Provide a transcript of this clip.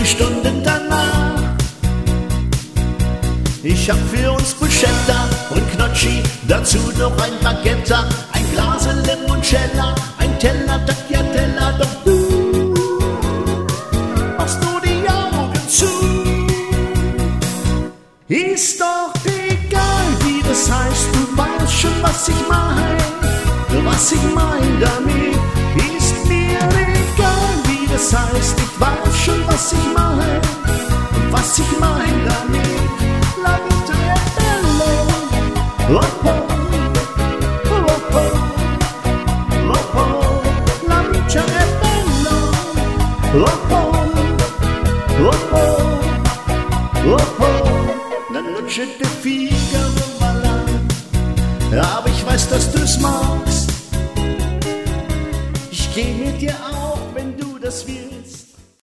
Stunden danach. Ich hab für uns Bruschetta und Gnocchi, dazu noch ein Baguette, ein Glas Limoncello, ein Teller Tagliatella, doch du machst nur die Augen zu. Ist doch egal, wie das heißt, du weißt schon, was ich mein. Was ich mein damit, ist mir egal, wie das heißt, ich weiß schon, was ich mein. Was ich mein damit, la vita è bella, oh oh, oh oh, oh oh, la vita è bella, oh oh, oh oh, oh oh, la noche de Figaro war lang, aber ich weiß, dass du's magst. Ich geh mit dir auch, wenn du das willst.